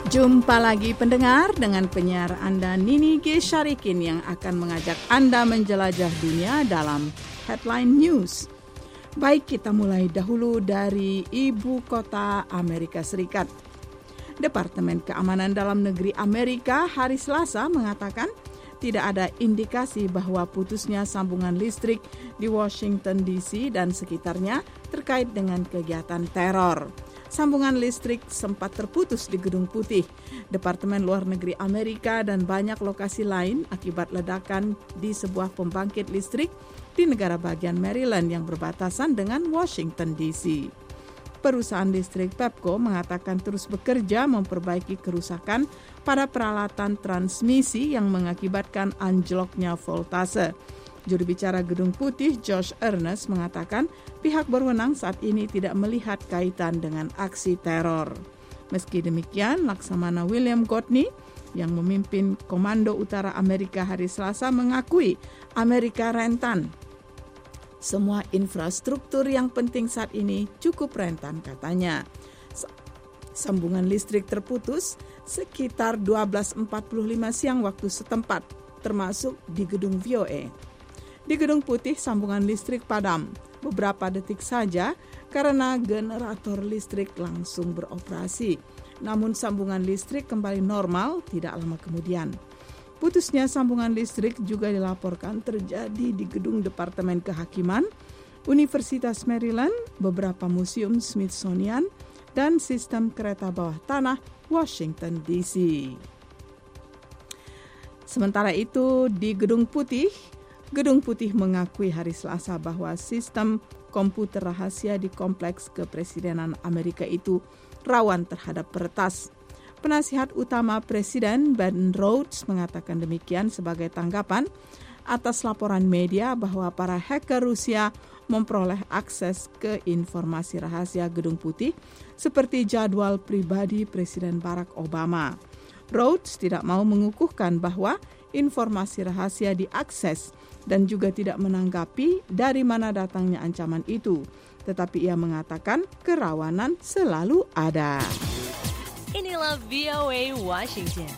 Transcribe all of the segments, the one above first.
Jumpa lagi pendengar dengan penyiar Anda Nini G. Syarikin yang akan mengajak Anda menjelajah dunia dalam Headline News. Baik, kita mulai dahulu dari ibu kota Amerika Serikat. Departemen Keamanan Dalam Negeri Amerika hari Selasa mengatakan tidak ada indikasi bahwa putusnya sambungan listrik di Washington DC dan sekitarnya terkait dengan kegiatan teror. Sambungan listrik sempat terputus di Gedung Putih, Departemen Luar Negeri Amerika dan banyak lokasi lain akibat ledakan di sebuah pembangkit listrik di negara bagian Maryland yang berbatasan dengan Washington DC. Perusahaan listrik Pepco mengatakan terus bekerja memperbaiki kerusakan pada peralatan transmisi yang mengakibatkan anjloknya voltase. Juru bicara Gedung Putih Josh Earnest mengatakan pihak berwenang saat ini tidak melihat kaitan dengan aksi teror. Meski demikian, Laksamana William Godney yang memimpin Komando Utara Amerika hari Selasa mengakui Amerika rentan. Semua infrastruktur yang penting saat ini cukup rentan, katanya. Sambungan listrik terputus sekitar 12.45 siang waktu setempat, termasuk di Gedung VOA. Di Gedung Putih, sambungan listrik padam beberapa detik saja karena generator listrik langsung beroperasi. Namun sambungan listrik kembali normal tidak lama kemudian. Putusnya sambungan listrik juga dilaporkan terjadi di Gedung Departemen Kehakiman, Universitas Maryland, beberapa museum Smithsonian, dan sistem kereta bawah tanah Washington DC. Sementara itu di Gedung Putih mengakui hari Selasa bahwa sistem komputer rahasia di kompleks kepresidenan Amerika itu rawan terhadap peretas. Penasihat utama Presiden Ben Rhodes mengatakan demikian sebagai tanggapan atas laporan media bahwa para hacker Rusia memperoleh akses ke informasi rahasia Gedung Putih seperti jadwal pribadi Presiden Barack Obama. Rhodes tidak mau mengukuhkan bahwa informasi rahasia diakses dan juga tidak menanggapi dari mana datangnya ancaman itu. Tetapi ia mengatakan kerawanan selalu ada. Inilah VOA Washington.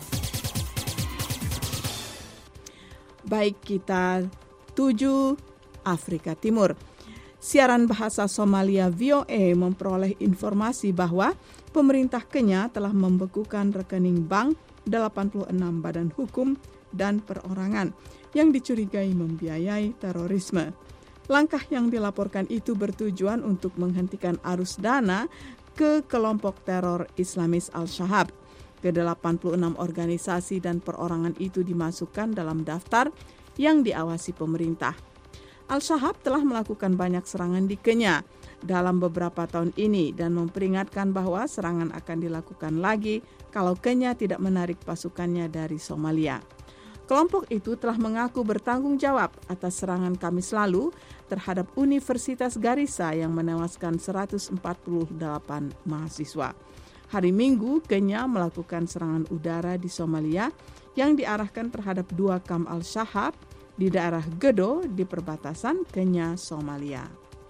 Baik, kita tuju Afrika Timur. Siaran bahasa Somalia VOA memperoleh informasi bahwa pemerintah Kenya telah membekukan rekening bank 86 badan hukum dan perorangan yang dicurigai membiayai terorisme. Langkah yang dilaporkan itu bertujuan untuk menghentikan arus dana ke kelompok teror Islamis Al-Shahab. Ke-86 organisasi dan perorangan itu dimasukkan dalam daftar yang diawasi pemerintah. Al-Shahab telah melakukan banyak serangan di Kenya dalam beberapa tahun ini dan memperingatkan bahwa serangan akan dilakukan lagi kalau Kenya tidak menarik pasukannya dari Somalia. Kelompok itu telah mengaku bertanggung jawab atas serangan Kamis lalu terhadap Universitas Garissa yang menewaskan 148 mahasiswa. Hari Minggu, Kenya melakukan serangan udara di Somalia yang diarahkan terhadap 2 kamp Al-Shahab di daerah Gedo di perbatasan Kenya-Somalia.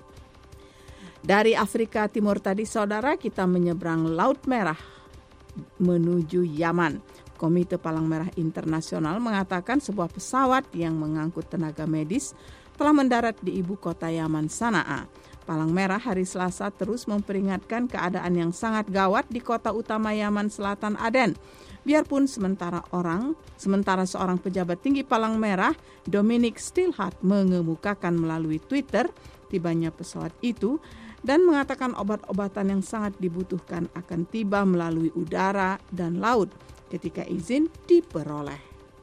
Dari Afrika Timur tadi, saudara, kita menyeberang Laut Merah menuju Yaman. Komite Palang Merah Internasional mengatakan sebuah pesawat yang mengangkut tenaga medis telah mendarat di ibu kota Yaman, Sanaa. Palang Merah hari Selasa terus memperingatkan keadaan yang sangat gawat di kota utama Yaman Selatan, Aden. Biarpun sementara seorang pejabat tinggi Palang Merah, Dominic Stillhart, mengemukakan melalui Twitter tibanya pesawat itu dan mengatakan obat-obatan yang sangat dibutuhkan akan tiba melalui udara dan laut ketika izin diperoleh.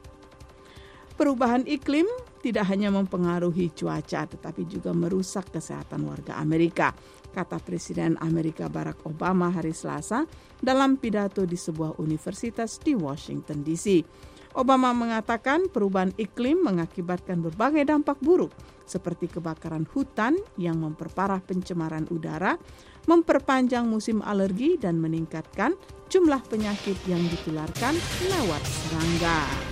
Perubahan iklim tidak hanya mempengaruhi cuaca tetapi juga merusak kesehatan warga Amerika, kata Presiden Amerika Barack Obama hari Selasa dalam pidato di sebuah universitas di Washington DC. Obama mengatakan perubahan iklim mengakibatkan berbagai dampak buruk seperti kebakaran hutan yang memperparah pencemaran udara, memperpanjang musim alergi dan meningkatkan jumlah penyakit yang ditularkan lewat serangga.